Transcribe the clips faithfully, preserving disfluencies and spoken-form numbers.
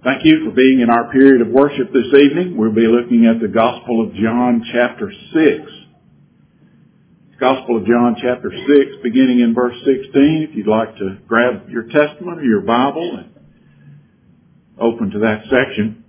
Thank you for being in our period of worship this evening. We'll be looking at the Gospel of John chapter six. Gospel of John chapter six, beginning in verse sixteen. If you'd like to grab your Testament or your Bible and open to that section.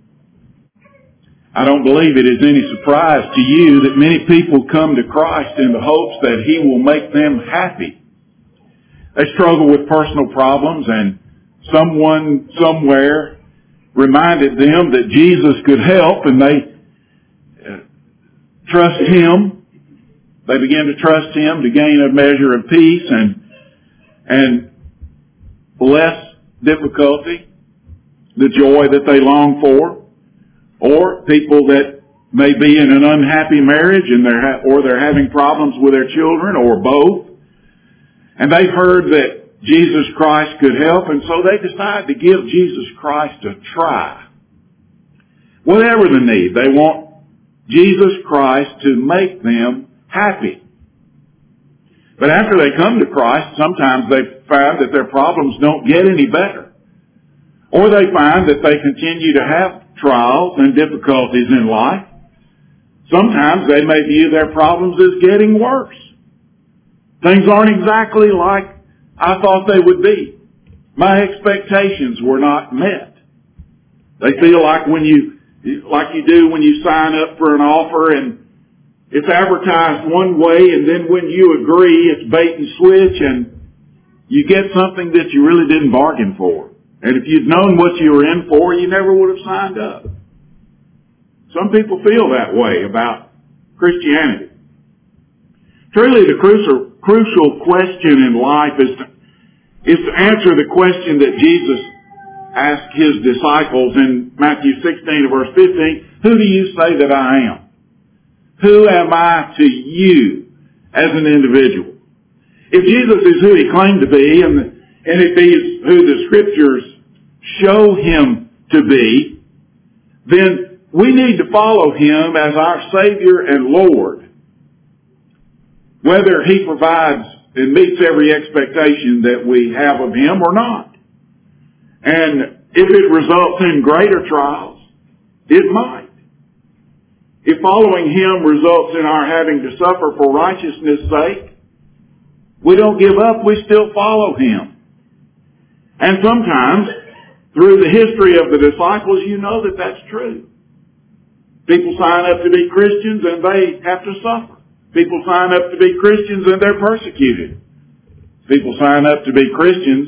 I don't believe it is any surprise to you that many people come to Christ in the hopes that He will make them happy. They struggle with personal problems, and someone somewhere reminded them that Jesus could help, and they uh, trust Him. They begin to trust Him to gain a measure of peace and and less difficulty, the joy that they long for. Or people that may be in an unhappy marriage and they're ha- or they're having problems with their children, or both. And they've heard that Jesus Christ could help, and so they decide to give Jesus Christ a try. Whatever the need, they want Jesus Christ to make them happy. But after they come to Christ, sometimes they find that their problems don't get any better. Or they find that they continue to have trials and difficulties in life. Sometimes they may view their problems as getting worse. Things aren't exactly like I thought they would be. My expectations were not met. They feel like when you, like you do when you sign up for an offer and it's advertised one way, and then when you agree, it's bait and switch, and you get something that you really didn't bargain for. And if you'd known what you were in for, you never would have signed up. Some people feel that way about Christianity. Truly, the crucial, crucial question in life is to, is to answer the question that Jesus asked His disciples in Matthew sixteen, verse fifteen, who do you say that I am? Who am I to you as an individual? If Jesus is who He claimed to be, and, and if He is who the Scriptures show Him to be, then we need to follow Him as our Savior and Lord, whether He provides and meets every expectation that we have of Him or not. And if it results in greater trials, it might. If following Him results in our having to suffer for righteousness' sake, we don't give up, we still follow Him. And sometimes, through the history of the disciples, you know that that's true. People sign up to be Christians and they have to suffer. People sign up to be Christians and they're persecuted. People sign up to be Christians.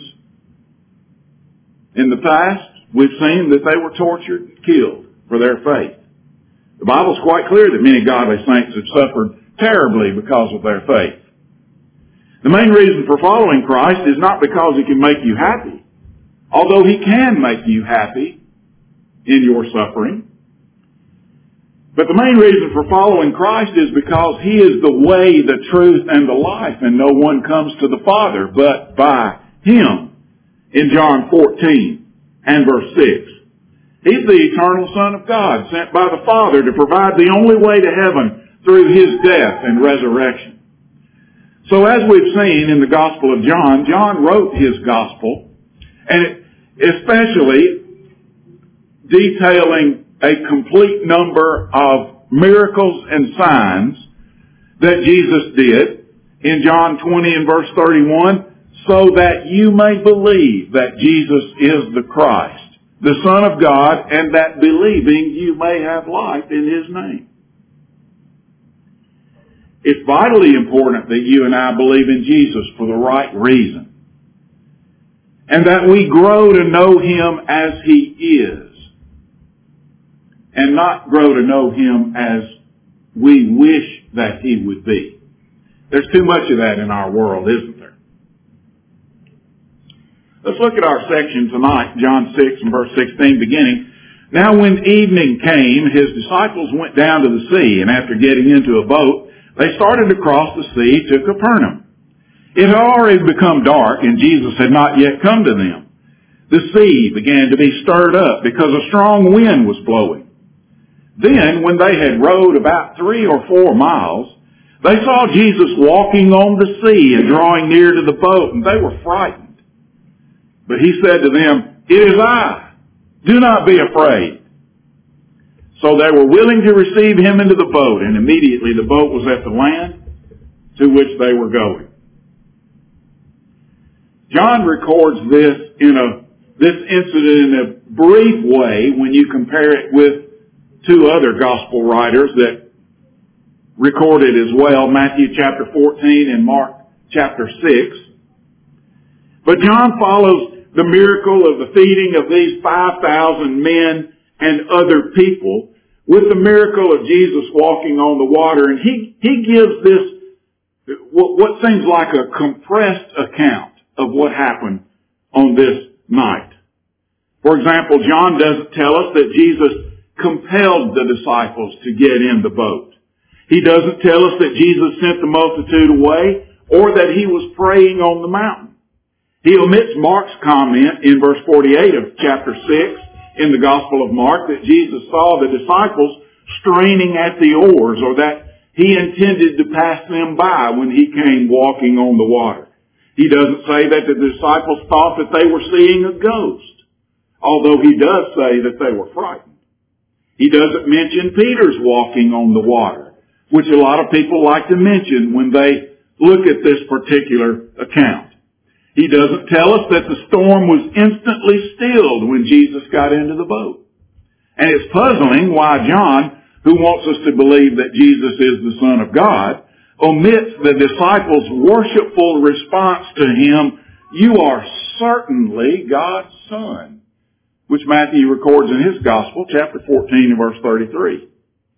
In the past, we've seen that they were tortured and killed for their faith. The Bible's quite clear that many godly saints have suffered terribly because of their faith. The main reason for following Christ is not because He can make you happy, although He can make you happy in your suffering. But the main reason for following Christ is because He is the way, the truth, and the life, and no one comes to the Father but by Him. In John fourteen and verse six. He's the eternal Son of God, sent by the Father to provide the only way to heaven through His death and resurrection. So as we've seen in the Gospel of John, John wrote his Gospel, and especially detailing a complete number of miracles and signs that Jesus did in John twenty and verse thirty-one, so that you may believe that Jesus is the Christ, the Son of God, and that believing you may have life in His name. It's vitally important that you and I believe in Jesus for the right reason, and that we grow to know Him as He is, and not grow to know Him as we wish that He would be. There's too much of that in our world, isn't there? Let's look at our section tonight, John six and verse sixteen beginning. Now when evening came, His disciples went down to the sea, and after getting into a boat, they started to cross the sea to Capernaum. It had already become dark, and Jesus had not yet come to them. The sea began to be stirred up because a strong wind was blowing. Then, when they had rowed about three or four miles, they saw Jesus walking on the sea and drawing near to the boat, and they were frightened. But He said to them, "It is I. Do not be afraid. So they were willing to receive him into the boat, and immediately the boat was at the land to which they were going. John records this in a this incident in a brief way when you compare it with two other gospel writers that recorded as well, Matthew chapter fourteen and Mark chapter six. But John follows the miracle of the feeding of these five thousand men and other people with the miracle of Jesus walking on the water. And he, he gives this, what, what seems like a compressed account of what happened on this night. For example, John doesn't tell us that Jesus compelled the disciples to get in the boat. He doesn't tell us that Jesus sent the multitude away or that he was praying on the mountain. He omits Mark's comment in verse forty-eight of chapter six in the Gospel of Mark that Jesus saw the disciples straining at the oars, or that he intended to pass them by when he came walking on the water. He doesn't say that the disciples thought that they were seeing a ghost, although he does say that they were frightened. He doesn't mention Peter's walking on the water, which a lot of people like to mention when they look at this particular account. He doesn't tell us that the storm was instantly stilled when Jesus got into the boat. And it's puzzling why John, who wants us to believe that Jesus is the Son of God, omits the disciples' worshipful response to him, "You are certainly God's Son," which Matthew records in his Gospel, chapter fourteen and verse thirty-three.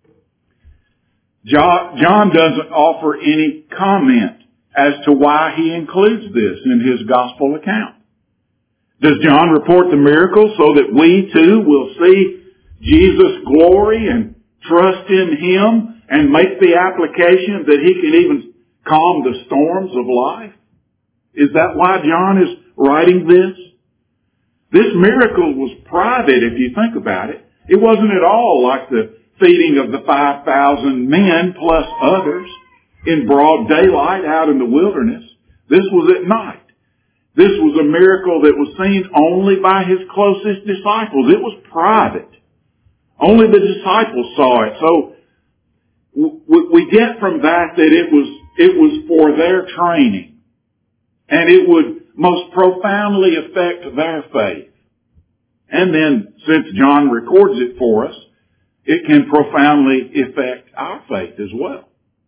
John doesn't offer any comment as to why he includes this in his gospel account. Does John report the miracle so that we too will see Jesus' glory and trust in him and make the application that he can even calm the storms of life? Is that why John is writing this? This miracle was private, if you think about it. It wasn't at all like the feeding of the five thousand men plus others in broad daylight out in the wilderness. This was at night. This was a miracle that was seen only by his closest disciples. It was private. Only the disciples saw it. So we get from that that it was, it was for their training. And it would most profoundly affect their faith. And then, since John records it for us, it can profoundly affect our faith as well.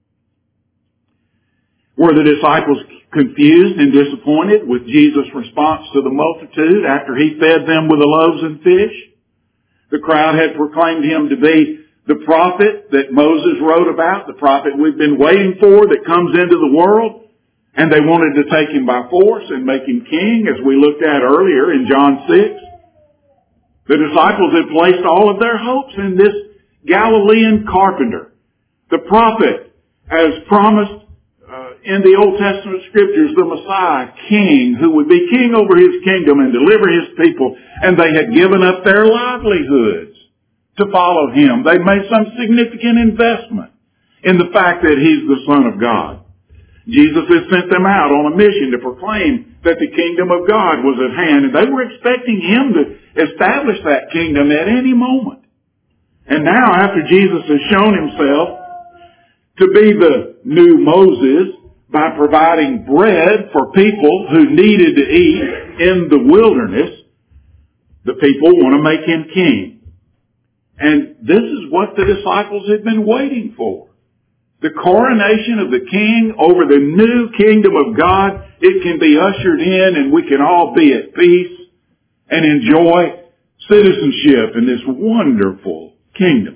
Were the disciples confused and disappointed with Jesus' response to the multitude after he fed them with the loaves and fish? The crowd had proclaimed him to be the prophet that Moses wrote about, the prophet we've been waiting for that comes into the world, and they wanted to take him by force and make him king, as we looked at earlier in John six. The disciples had placed all of their hopes in this Galilean carpenter, the prophet, as promised in the Old Testament scriptures, the Messiah, king, who would be king over his kingdom and deliver his people. And they had given up their livelihoods to follow him. They made some significant investment in the fact that he's the Son of God. Jesus had sent them out on a mission to proclaim that the kingdom of God was at hand. And they were expecting him to establish that kingdom at any moment. And now, after Jesus has shown himself to be the new Moses, by providing bread for people who needed to eat in the wilderness, the people want to make him king. And this is what the disciples had been waiting for. The coronation of the king over the new kingdom of God. It can be ushered in and we can all be at peace and enjoy citizenship in this wonderful kingdom.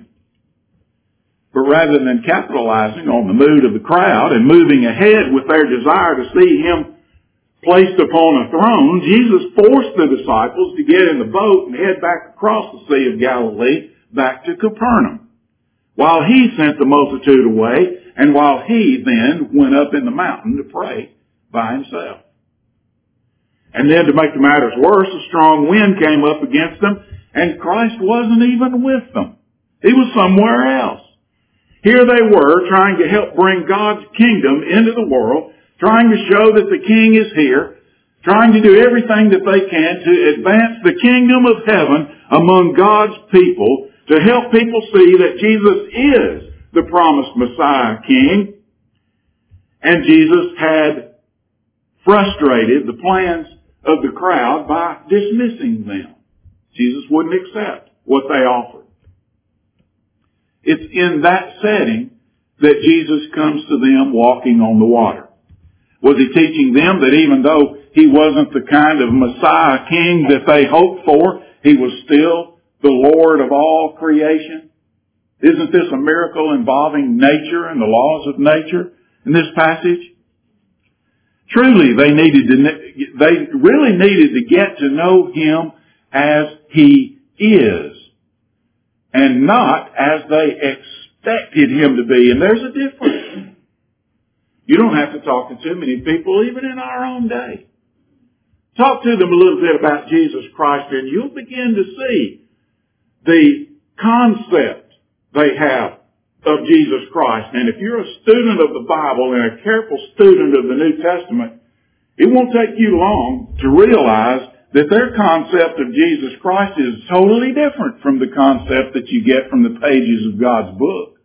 But rather than capitalizing on the mood of the crowd and moving ahead with their desire to see him placed upon a throne, Jesus forced the disciples to get in the boat and head back across the Sea of Galilee back to Capernaum, while he sent the multitude away and while he then went up in the mountain to pray by himself. And then, to make the matters worse, a strong wind came up against them, and Christ wasn't even with them. He was somewhere else. Here they were, trying to help bring God's kingdom into the world, trying to show that the king is here, trying to do everything that they can to advance the kingdom of heaven among God's people, to help people see that Jesus is the promised Messiah King. And Jesus had frustrated the plans of the crowd by dismissing them. Jesus wouldn't accept what they offered. It's in that setting that Jesus comes to them walking on the water. Was he teaching them that even though he wasn't the kind of Messiah King that they hoped for, he was still the Lord of all creation? Isn't this a miracle involving nature and the laws of nature in this passage? Truly, they needed to, they really needed to get to know him as he is, and not as they expected him to be. And there's a difference. You don't have to talk to too many people, even in our own day. Talk to them a little bit about Jesus Christ, and you'll begin to see the concept they have of Jesus Christ. And if you're a student of the Bible and a careful student of the New Testament, it won't take you long to realize that their concept of Jesus Christ is totally different from the concept that you get from the pages of God's book.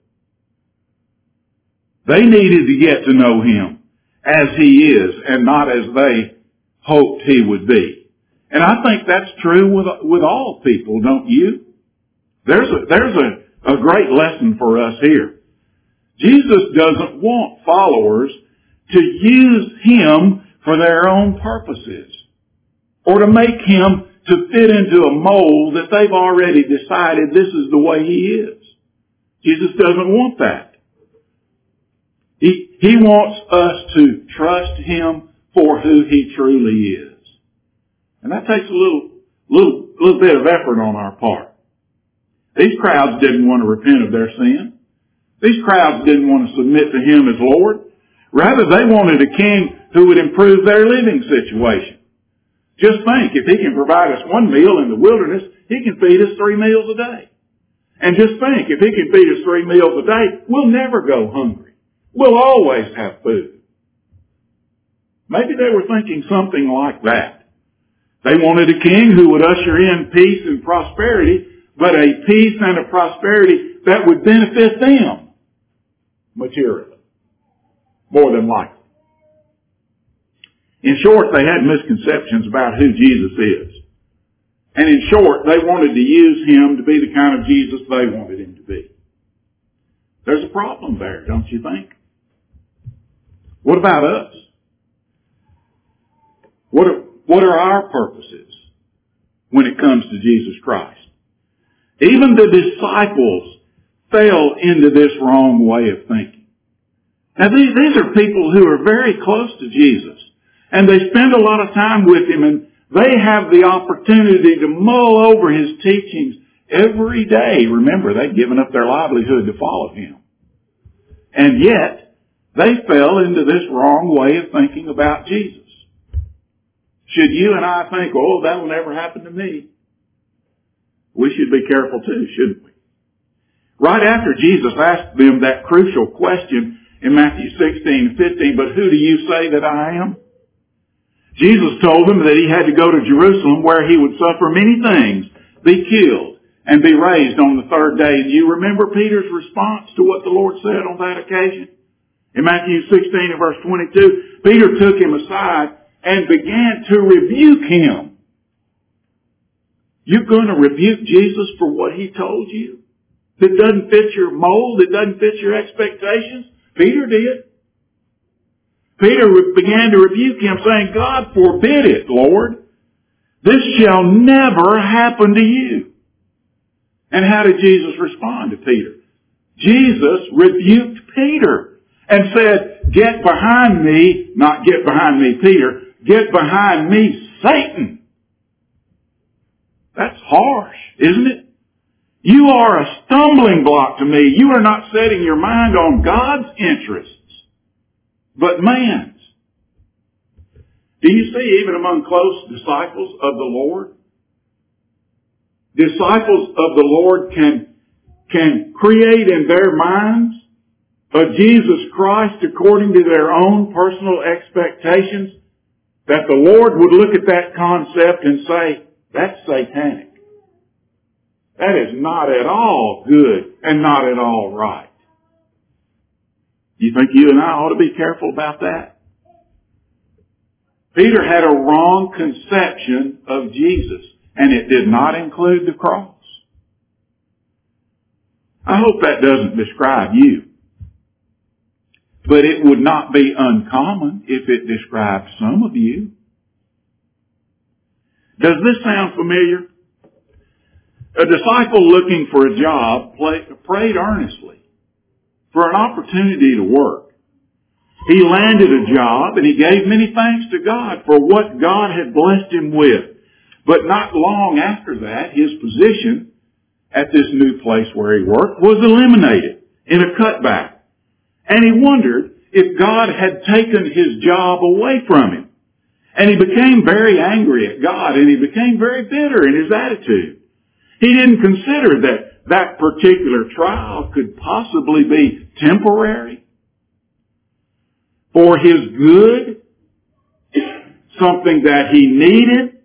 They needed to get to know him as he is and not as they hoped he would be. And I think that's true with, with all people, don't you? There's a, there's a, a great lesson for us here. Jesus doesn't want followers to use him for their own purposes, or to make him to fit into a mold that they've already decided this is the way he is. Jesus doesn't want that. He, he wants us to trust him for who he truly is. And that takes a little, little, little bit of effort on our part. These crowds didn't want to repent of their sin. These crowds didn't want to submit to him as Lord. Rather, they wanted a king who would improve their living situation. Just think, if he can provide us one meal in the wilderness, he can feed us three meals a day. And just think, if he can feed us three meals a day, we'll never go hungry. We'll always have food. Maybe they were thinking something like that. They wanted a king who would usher in peace and prosperity, but a peace and a prosperity that would benefit them materially, more than likely. In short, they had misconceptions about who Jesus is. And in short, they wanted to use him to be the kind of Jesus they wanted him to be. There's a problem there, don't you think? What about us? What are, what are our purposes when it comes to Jesus Christ? Even the disciples fell into this wrong way of thinking. Now these, these are people who are very close to Jesus. And they spend a lot of time with him, and they have the opportunity to mull over his teachings every day. Remember, they'd given up their livelihood to follow him. And yet, they fell into this wrong way of thinking about Jesus. Should you and I think, oh, that will never happen to me? We should be careful too, shouldn't we? Right after Jesus asked them that crucial question in Matthew sixteen and fifteen, but who do you say that I am? Jesus told them that he had to go to Jerusalem where he would suffer many things, be killed, and be raised on the third day. And you remember Peter's response to what the Lord said on that occasion? In Matthew sixteen and verse twenty-two, Peter took him aside and began to rebuke him. You're going to rebuke Jesus for what he told you? That doesn't fit your mold, that doesn't fit your expectations? Peter did. Peter began to rebuke him, saying, God forbid it, Lord. This shall never happen to you. And how did Jesus respond to Peter? Jesus rebuked Peter and said, get behind me, not get behind me, Peter, get behind me, Satan. That's harsh, isn't it? You are a stumbling block to me. You are not setting your mind on God's interests, but man's. Do you see, even among close disciples of the Lord, disciples of the Lord can, can create in their minds a Jesus Christ according to their own personal expectations that the Lord would look at that concept and say, that's satanic. That is not at all good and not at all right. You think you and I ought to be careful about that? Peter had a wrong conception of Jesus, and it did not include the cross. I hope that doesn't describe you. But it would not be uncommon if it described some of you. Does this sound familiar? A disciple looking for a job prayed earnestly for an opportunity to work. He landed a job and he gave many thanks to God for what God had blessed him with. But not long after that, his position at this new place where he worked was eliminated in a cutback. And he wondered if God had taken his job away from him. And he became very angry at God, and he became very bitter in his attitude. He didn't consider that that particular trial could possibly be temporary, for his good, something that he needed.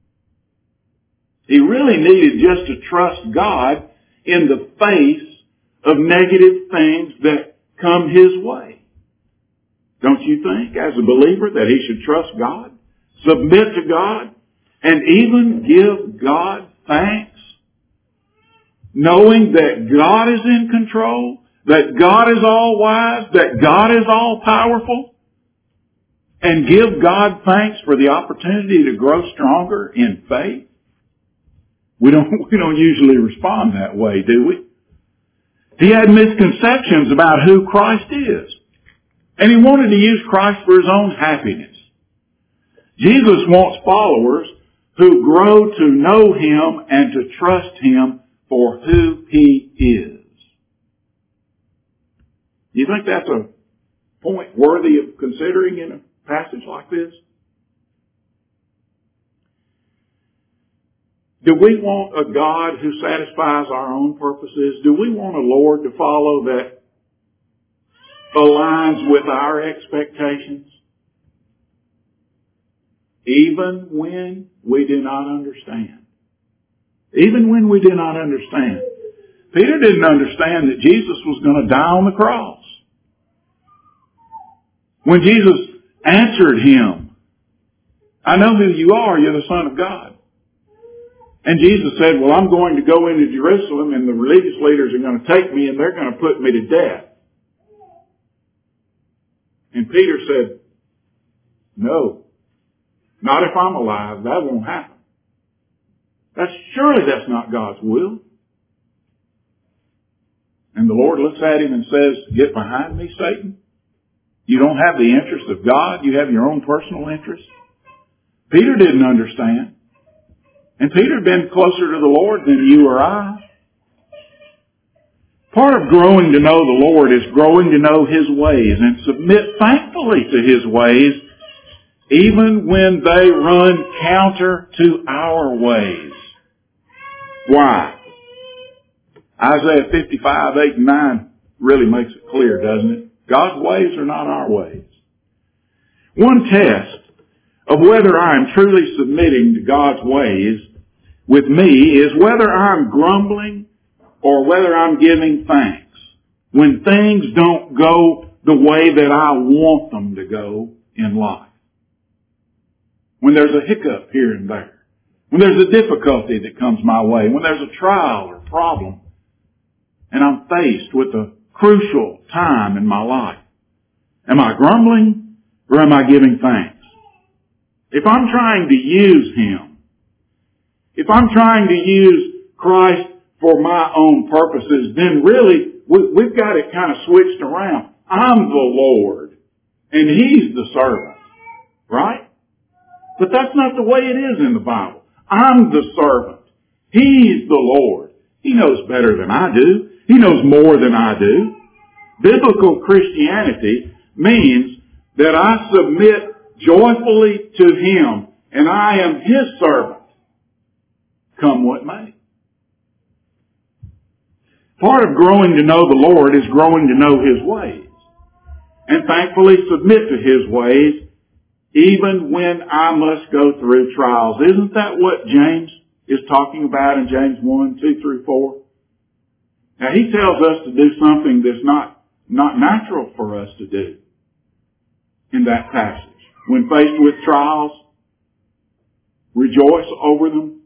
He really needed just to trust God in the face of negative things that come his way. Don't you think, as a believer, that he should trust God, submit to God, and even give God thanks, knowing that God is in control, that God is all wise, that God is all powerful, and give God thanks for the opportunity to grow stronger in faith? We don't, we don't usually respond that way, do we? He had misconceptions about who Christ is. And he wanted to use Christ for his own happiness. Jesus wants followers who grow to know him and to trust him for who he is. Do you think that's a point worthy of considering in a passage like this? Do we want a God who satisfies our own purposes? Do we want a Lord to follow that aligns with our expectations? Even when we do not understand. Even when we do not understand. Peter didn't understand that Jesus was going to die on the cross. When Jesus answered him, I know who you are, you're the Son of God. And Jesus said, well, I'm going to go into Jerusalem and the religious leaders are going to take me and they're going to put me to death. And Peter said, no, not if I'm alive. That won't happen. That's, surely that's not God's will. And the Lord looks at him and says, get behind me, Satan. You don't have the interest of God. You have your own personal interest. Peter didn't understand. And Peter had been closer to the Lord than you or I. Part of growing to know the Lord is growing to know his ways and submit thankfully to his ways, even when they run counter to our ways. Why? Isaiah fifty-five, eight and nine really makes it clear, doesn't it? God's ways are not our ways. One test of whether I am truly submitting to God's ways with me is whether I'm grumbling or whether I'm giving thanks. When things don't go the way that I want them to go in life. When there's a hiccup here and there. When there's a difficulty that comes my way. When there's a trial or problem. And I'm faced with a crucial time in my life. Am I grumbling or am I giving thanks? If I'm trying to use him, if I'm trying to use Christ for my own purposes, then really we, we've got it kind of switched around. I'm the Lord and he's the servant, right? But that's not the way it is in the Bible. I'm the servant. He's the Lord. He knows better than I do. He knows more than I do. Biblical Christianity means that I submit joyfully to him and I am his servant, come what may. Part of growing to know the Lord is growing to know his ways and thankfully submit to his ways even when I must go through trials. Isn't that what James is talking about in James one, two through four? Now he tells us to do something that's not, not natural for us to do in that passage. When faced with trials, rejoice over them.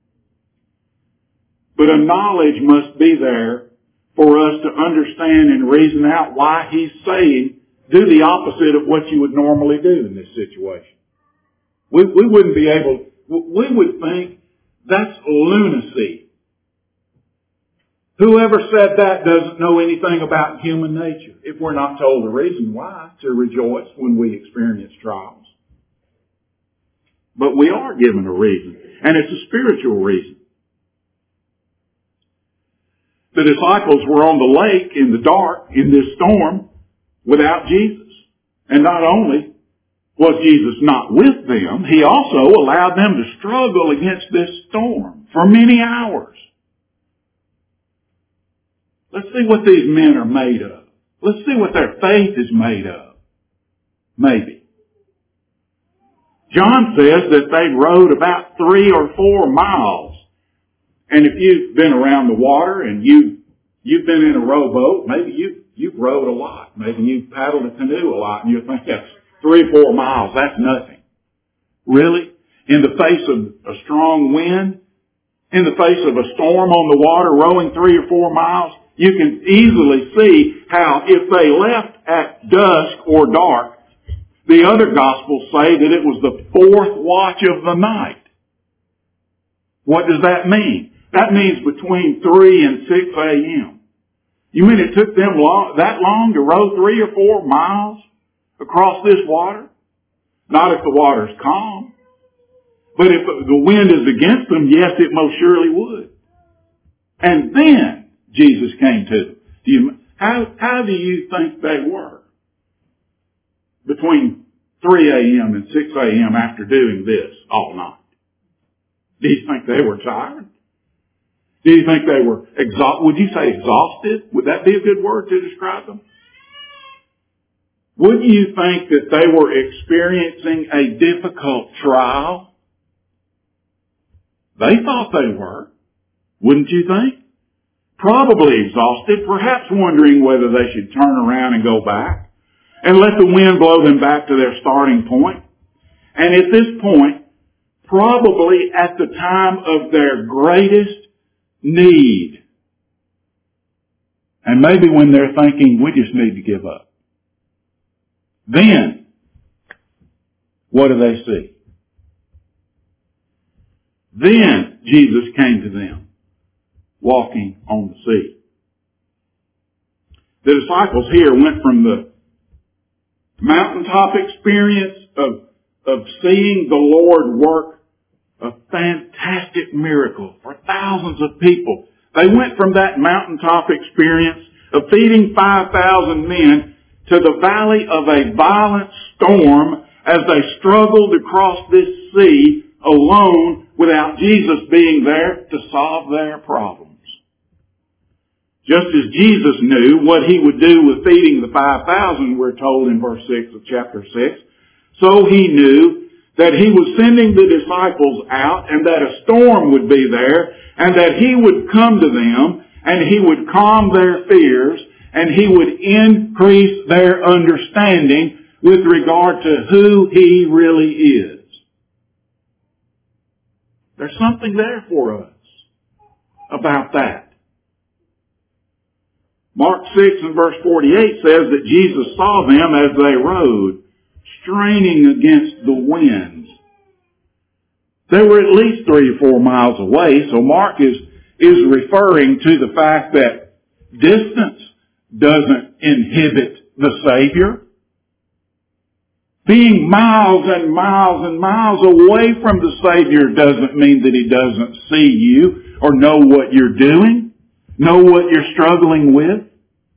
But a knowledge must be there for us to understand and reason out why he's saying do the opposite of what you would normally do in this situation. We, we wouldn't be able, we would think that's lunacy. Whoever said that doesn't know anything about human nature, if we're not told the reason why to rejoice when we experience trials. But we are given a reason, and it's a spiritual reason. The disciples were on the lake in the dark in this storm without Jesus. And not only was Jesus not with them, he also allowed them to struggle against this storm for many hours. Let's see what these men are made of. Let's see what their faith is made of. Maybe. John says that they rowed about three or four miles. And if you've been around the water and you, you've been in a rowboat, maybe you, you've rowed a lot. Maybe you've paddled a canoe a lot and you think that's three or four miles. That's nothing. Really? In the face of a strong wind, in the face of a storm on the water, rowing three or four miles, you can easily see how if they left at dusk or dark, the other Gospels say that it was the fourth watch of the night. What does that mean? That means between three and six a.m. You mean it took them long, that long to row three or four miles across this water? Not if the water's calm. But if the wind is against them, yes, it most surely would. And then Jesus came to them. Do you, how, how do you think they were between three a.m. and six a.m. after doing this all night? Do you think they were tired? Do you think they were exhausted? Would you say exhausted? Would that be a good word to describe them? Wouldn't you think that they were experiencing a difficult trial? They thought they were. Wouldn't you think? Probably exhausted, perhaps wondering whether they should turn around and go back and let the wind blow them back to their starting point. And at this point, probably at the time of their greatest need. And maybe when they're thinking, we just need to give up. Then, what do they see? Then Jesus came to them, walking on the sea. The disciples here went from the mountaintop experience of, of seeing the Lord work a fantastic miracle for thousands of people. They went from that mountaintop experience of feeding five thousand men to the valley of a violent storm as they struggled across this sea alone without Jesus being there to solve their problems. Just as Jesus knew what he would do with feeding the five thousand, we're told in verse six of chapter six, so he knew that he was sending the disciples out and that a storm would be there and that he would come to them and he would calm their fears and he would increase their understanding with regard to who he really is. There's something there for us about that. Mark six and verse forty-eight says that Jesus saw them as they rowed, straining against the winds. They were at least three or four miles away, so Mark is, is referring to the fact that distance doesn't inhibit the Savior. Being miles and miles and miles away from the Savior doesn't mean that he doesn't see you or know what you're doing, know what you're struggling with.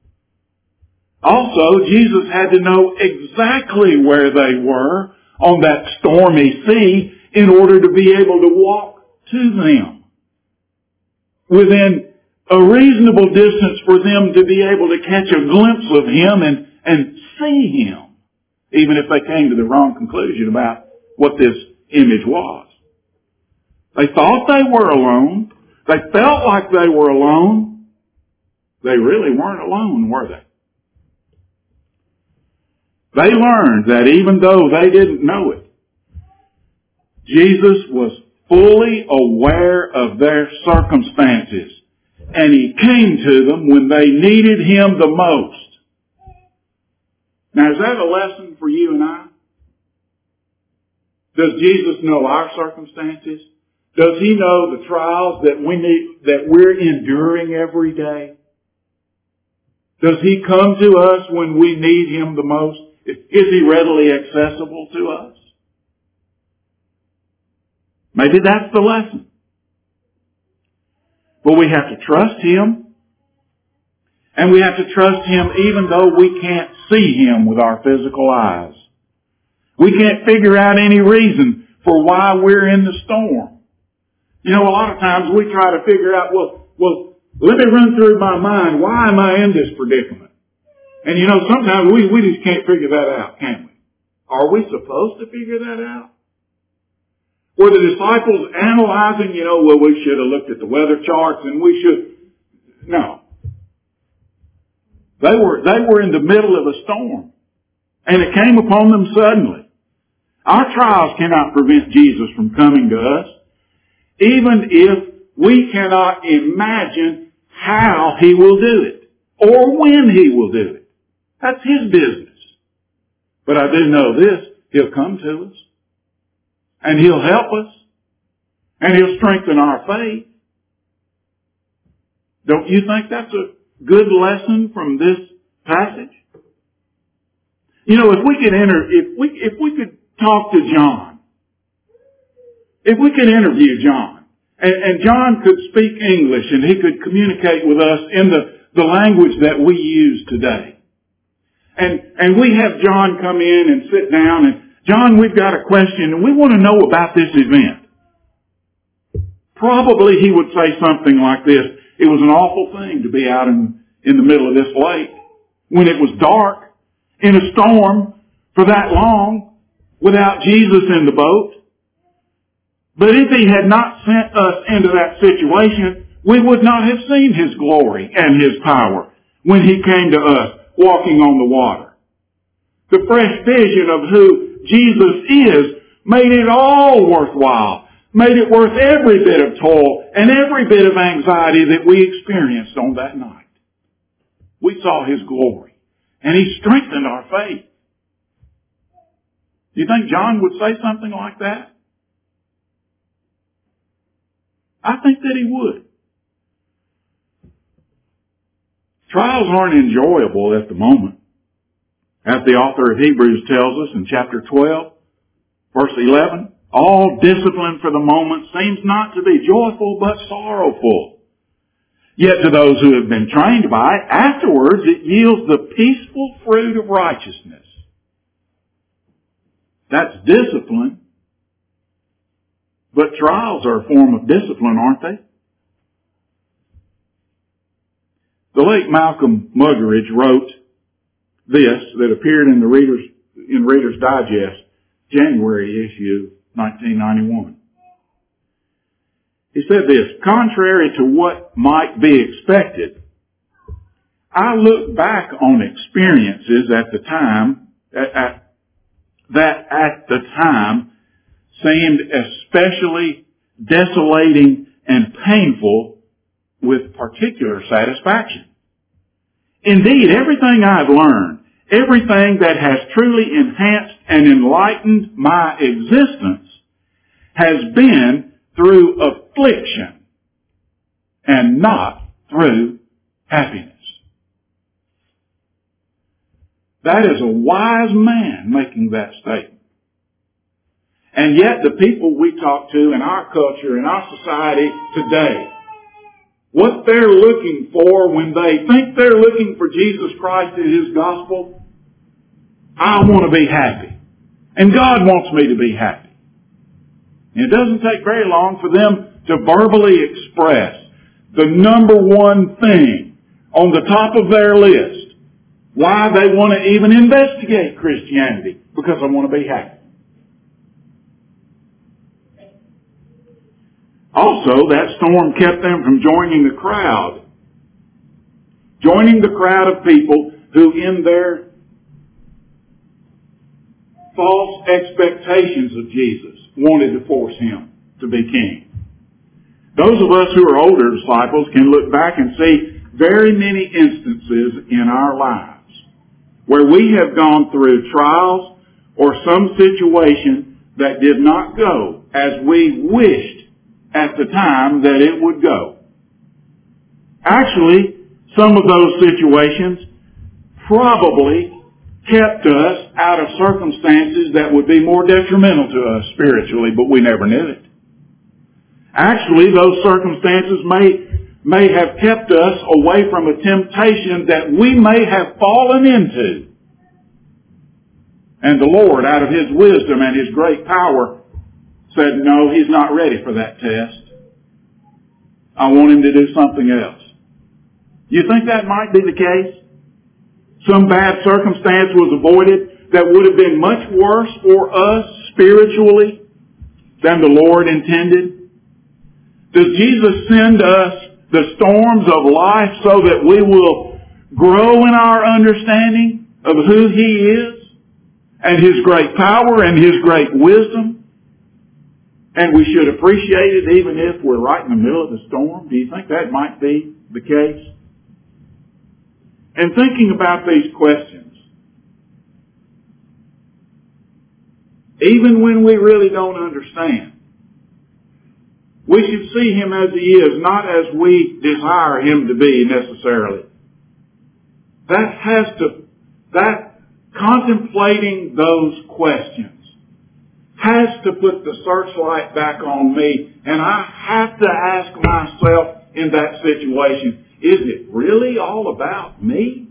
Also, Jesus had to know exactly where they were on that stormy sea in order to be able to walk to them. Within a reasonable distance for them to be able to catch a glimpse of him and, and see him. even if they came to the wrong conclusion about what this image was. They thought they were alone. They felt like they were alone. They really weren't alone, were they? They learned that even though they didn't know it, Jesus was fully aware of their circumstances, and He came to them when they needed Him the most. Now, is that a lesson for you and I? Does Jesus know our circumstances? Does He know the trials that we need, that we're enduring every day? Does He come to us when we need Him the most? Is He readily accessible to us? Maybe that's the lesson. But we have to trust Him. And we have to trust Him even though we can't see Him with our physical eyes. We can't figure out any reason for why we're in the storm. You know, a lot of times we try to figure out, well, well, let me run through my mind, why am I in this predicament? And you know, sometimes we, we just can't figure that out, can we? Are we supposed to figure that out? Were the disciples analyzing, you know, well, we should have looked at the weather charts and we should... No. They were, they were in the middle of a storm. And it came upon them suddenly. Our trials cannot prevent Jesus from coming to us, even if we cannot imagine how He will do it, or when He will do it. That's His business. But I do know this, He'll come to us, and He'll help us, and He'll strengthen our faith. Don't you think that's a good lesson from this passage? You know, if we could enter, if we, if we could talk to John, if we could interview John, and, and John could speak English and he could communicate with us in the, the language that we use today. And, and we have John come in and sit down and, John, we've got a question and we want to know about this event. Probably he would say something like this. It was an awful thing to be out in, in the middle of this lake when it was dark, in a storm for that long, without Jesus in the boat. But if He had not sent us into that situation, we would not have seen His glory and His power when He came to us walking on the water. The fresh vision of who Jesus is made it all worthwhile, made it worth every bit of toil and every bit of anxiety that we experienced on that night. We saw His glory, and He strengthened our faith. Do you think John would say something like that? I think that he would. Trials aren't enjoyable at the moment. As the author of Hebrews tells us in chapter twelve, verse eleven, all discipline for the moment seems not to be joyful but sorrowful. Yet to those who have been trained by it, afterwards it yields the peaceful fruit of righteousness. That's discipline. But trials are a form of discipline, aren't they? The late Malcolm Muggeridge wrote this that appeared in the Reader's, in Reader's Digest, January issue, nineteen ninety-one. He said this, contrary to what might be expected, I look back on experiences at the time, at, at, that at the time seemed especially desolating and painful with particular satisfaction. Indeed, everything I've learned, everything that has truly enhanced and enlightened my existence has been through affliction and not through happiness. That is a wise man making that statement. And yet the people we talk to in our culture, in our society today, what they're looking for when they think they're looking for Jesus Christ and His gospel, I want to be happy. And God wants me to be happy. And it doesn't take very long for them to verbally express the number one thing on the top of their list why they want to even investigate Christianity. Because they want to be happy. Also, that storm kept them from joining the crowd. Joining the crowd of people who in their false expectations of Jesus wanted to force him to be king. Those of us who are older disciples can look back and see very many instances in our lives where we have gone through trials or some situation that did not go as we wished at the time that it would go. Actually, some of those situations probably kept us out of circumstances that would be more detrimental to us spiritually, but we never knew it. Actually, those circumstances may, may have kept us away from a temptation that we may have fallen into. And the Lord, out of His wisdom and His great power, said, no, he's not ready for that test. I want him to do something else. You think that might be the case? Some bad circumstance was avoided that would have been much worse for us spiritually than the Lord intended? Does Jesus send us the storms of life so that we will grow in our understanding of who He is and His great power and His great wisdom? And we should appreciate it even if we're right in the middle of the storm? Do you think that might be the case? And thinking about these questions, even when we really don't understand, we should see Him as He is, not as we desire Him to be necessarily. That has to, that contemplating those questions has to put the searchlight back on me, and I have to ask myself in that situation, is it really all about me?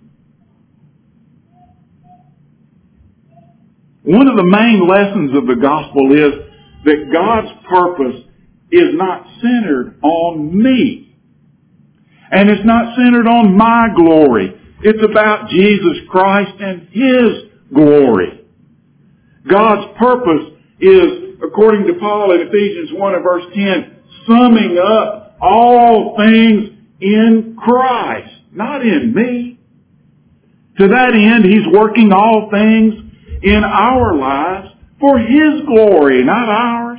One of the main lessons of the gospel is that God's purpose is not centered on me. And it's not centered on my glory. It's about Jesus Christ and His glory. God's purpose is, according to Paul in Ephesians one and verse ten, summing up all things in Christ, not in me. To that end, He's working all things in our lives for His glory, not ours.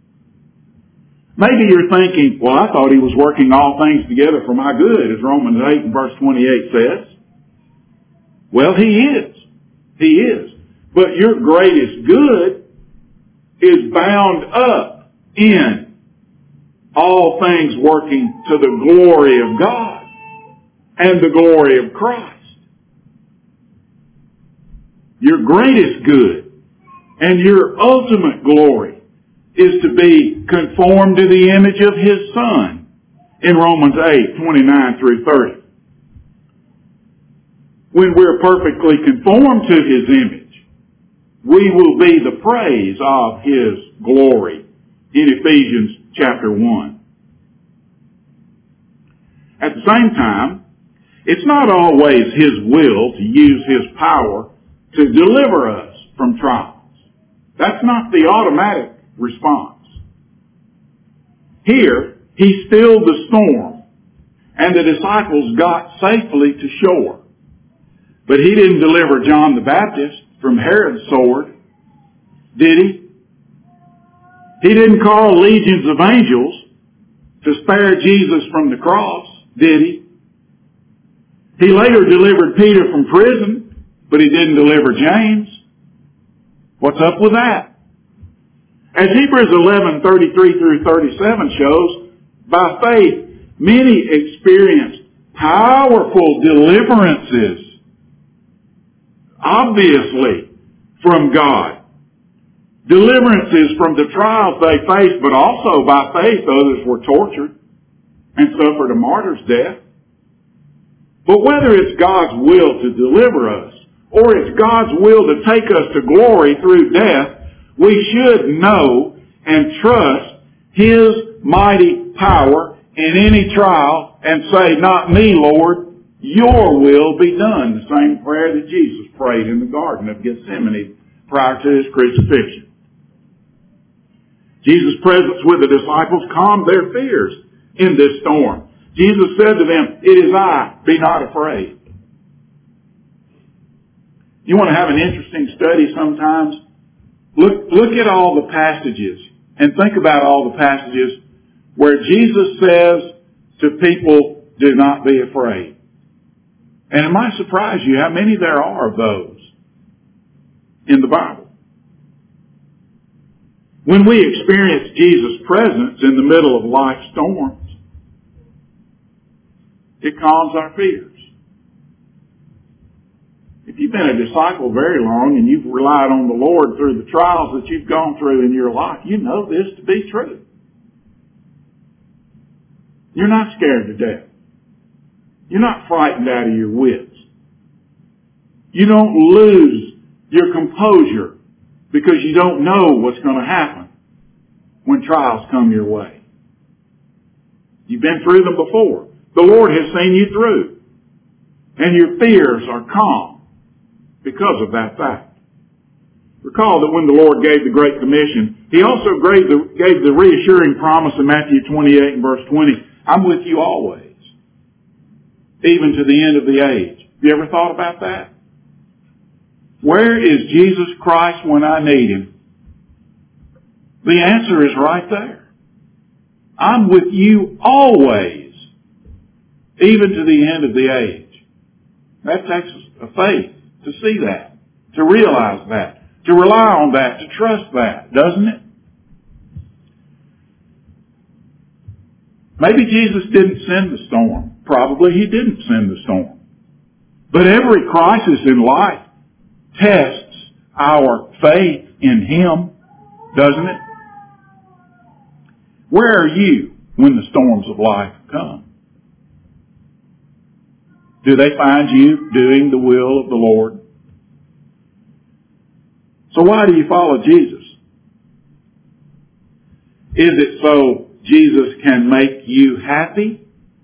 Maybe you're thinking, well, I thought He was working all things together for my good, as Romans eight and verse twenty-eight says. Well, He is. He is. But your greatest good is bound up in all things working to the glory of God and the glory of Christ. Your greatest good and your ultimate glory is to be conformed to the image of His Son in Romans eight, twenty-nine through thirty. When we're perfectly conformed to His image, we will be the praise of His glory in Ephesians chapter one. At the same time, it's not always His will to use His power to deliver us from trials. That's not the automatic response. Here, He stilled the storm, and the disciples got safely to shore. But He didn't deliver John the Baptist from Herod's sword, did He? He didn't call legions of angels to spare Jesus from the cross, did He? He later delivered Peter from prison, but He didn't deliver James. What's up with that? As Hebrews eleven, thirty-three through thirty-seven shows, by faith, many experienced powerful deliverances, obviously from God. Deliverances from the trials they faced, but also by faith others were tortured and suffered a martyr's death. But whether it's God's will to deliver us or it's God's will to take us to glory through death, we should know and trust His mighty power in any trial and say, not me, Lord, Your will be done. The same prayer that Jesus prayed in the Garden of Gethsemane prior to His crucifixion. Jesus' presence with the disciples calmed their fears in this storm. Jesus said to them, "It is I, be not afraid." You want to have an interesting study sometimes? Look, look at all the passages and think about all the passages where Jesus says to people, "Do not be afraid." And it might surprise you how many there are of those in the Bible. When we experience Jesus' presence in the middle of life's storms, it calms our fears. If you've been a disciple very long and you've relied on the Lord through the trials that you've gone through in your life, you know this to be true. You're not scared to death. You're not frightened out of your wits. You don't lose your composure because you don't know what's going to happen when trials come your way. You've been through them before. The Lord has seen you through. And your fears are calm because of that fact. Recall that when the Lord gave the Great Commission, He also gave the, gave the reassuring promise in Matthew twenty-eight and verse twenty, "I'm with you always, even to the end of the age." Have you ever thought about that? Where is Jesus Christ when I need Him? The answer is right there. I'm with you always, even to the end of the age. That takes a faith to see that, to realize that, to rely on that, to trust that, doesn't it? Maybe Jesus didn't send the storm. Probably He didn't send the storm. But every crisis in life tests our faith in Him, doesn't it? Where are you when the storms of life come? Do they find you doing the will of the Lord? So why do you follow Jesus? Is it so Jesus can make you happy?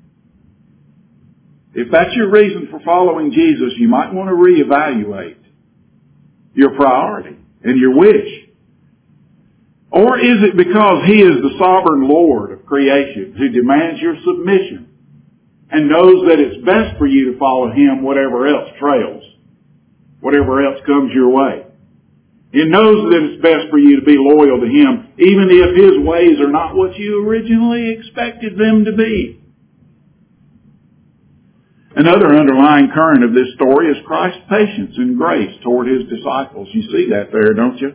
If that's your reason for following Jesus, you might want to reevaluate your priority and your wish. Or is it because He is the sovereign Lord of creation who demands your submission and knows that it's best for you to follow Him whatever else trails, whatever else comes your way? He knows that it's best for you to be loyal to Him, even if His ways are not what you originally expected them to be. Another underlying current of this story is Christ's patience and grace toward His disciples. You see that there, don't you?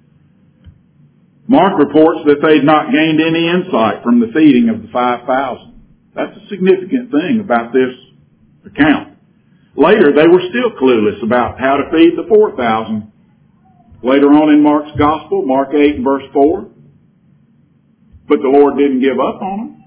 Mark reports that they'd not gained any insight from the feeding of the five thousand. That's a significant thing about this account. Later, they were still clueless about how to feed the four thousand. Later on in Mark's Gospel, Mark eight and verse four. But the Lord didn't give up on them.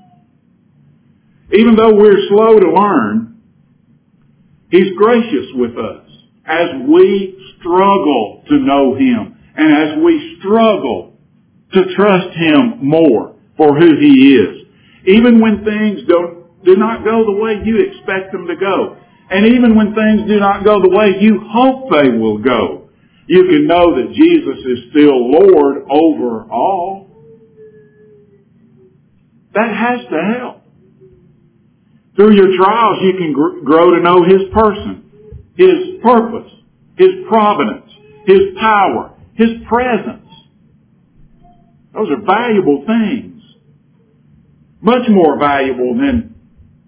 Even though we're slow to learn, He's gracious with us as we struggle to know Him and as we struggle to trust Him more for who He is. Even when things don't, do not go the way you expect them to go. And even when things do not go the way you hope they will go, you can know that Jesus is still Lord over all. That has to help. Through your trials, you can gr- grow to know His person, His purpose, His providence, His power, His presence. Those are valuable things. Much more valuable than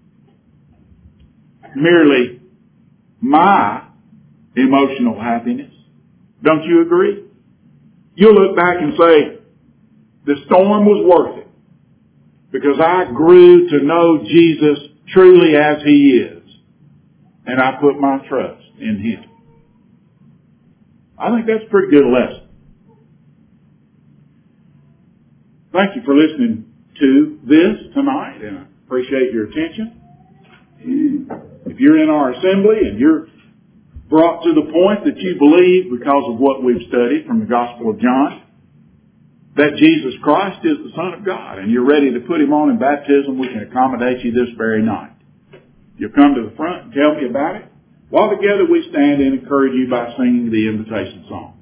merely my emotional happiness. Don't you agree? You'll look back and say, the storm was worth it because I grew to know Jesus truly as He is, and I put my trust in Him. I think that's a pretty good lesson. Thank you for listening to this tonight, and I appreciate your attention. If you're in our assembly and you're brought to the point that you believe, because of what we've studied from the Gospel of John, that Jesus Christ is the Son of God, and you're ready to put Him on in baptism, we can accommodate you this very night. You'll come to the front and tell me about it. While together we stand and encourage you by singing the invitation song.